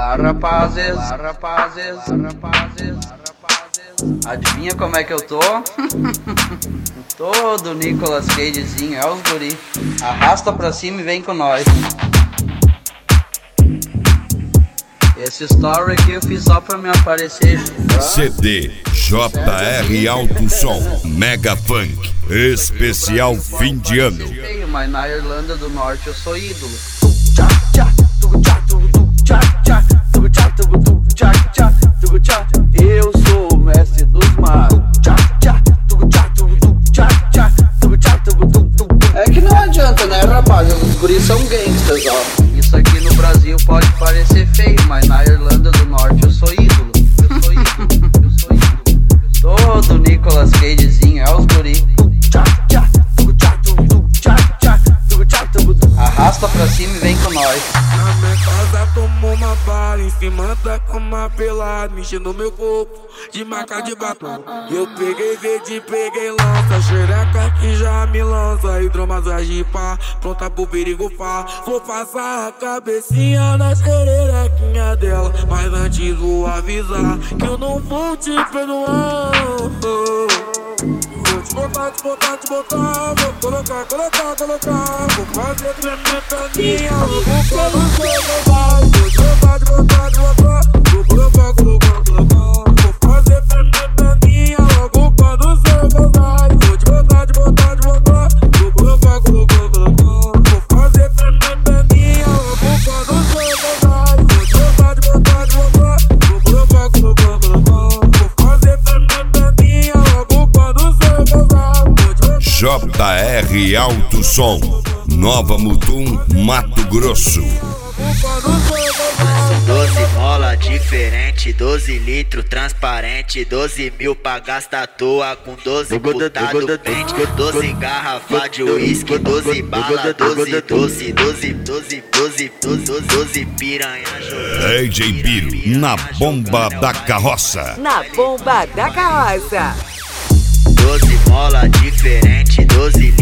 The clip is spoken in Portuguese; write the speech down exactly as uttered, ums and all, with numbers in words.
Olá, rapazes, olá, rapazes, rapazes, rapazes. Adivinha como é que eu tô? Todo Nicolas Cagezinho, é os guri. Arrasta pra cima e vem com nós. Esse story aqui eu fiz só pra me aparecer. C D J R Alto Som Mega Funk especial fim de ano. Mas na Irlanda do Norte eu sou ídolo. Eu sou o mestre dos mares. É que não adianta, né, rapaz? Os guris são gangsters, ó. Isso aqui no Brasil pode parecer feio, mas na Irlanda do Norte eu sou ídolo. Eu sou ídolo, eu sou ídolo. Todo Nicolas Cagezinho, é os guri. Arrasta pra cima e vem com nós. Na minha casa tomou uma bala, em cima da cama pelado, mexendo meu corpo de marca de batom. Eu peguei verde, peguei lança, xereca que já me lança, hidromassagem pá, pronta pro perigo pá. Vou passar a cabecinha na xerequinha dela, mas antes vou avisar que eu não vou te perdoar. Vou te botar, te botar, te botar, vou colocar, colocar, colocar, vou fazer tremer pra minha, vou colocar no seu lugar. Vou te botar, te botar, te botar, vou colocar, colocar, colocar, vou fazer tremer pra minha, logo quando seu gozar. Vou te botar, te botar, te botar, vou colocar, colocar, colocar, vou fazer tremer pra minha, logo quando seu gozar. Vou te botar, te botar, te botar, vou colocar, colocar, colocar, vou fazer tremer pra minha, logo quando seu gozar. J R Alto Som Nova Mutum, Mato Grosso. doze mola diferente, doze litros transparente, doze mil pra gastar à toa com doze putado pente, doze garrafa de uísque, doze bala, doze doce, doze, doze, doze, doze, doze piranha jogando. D J Biro na bomba da carroça. Na bomba da carroça. doze mola diferente, doze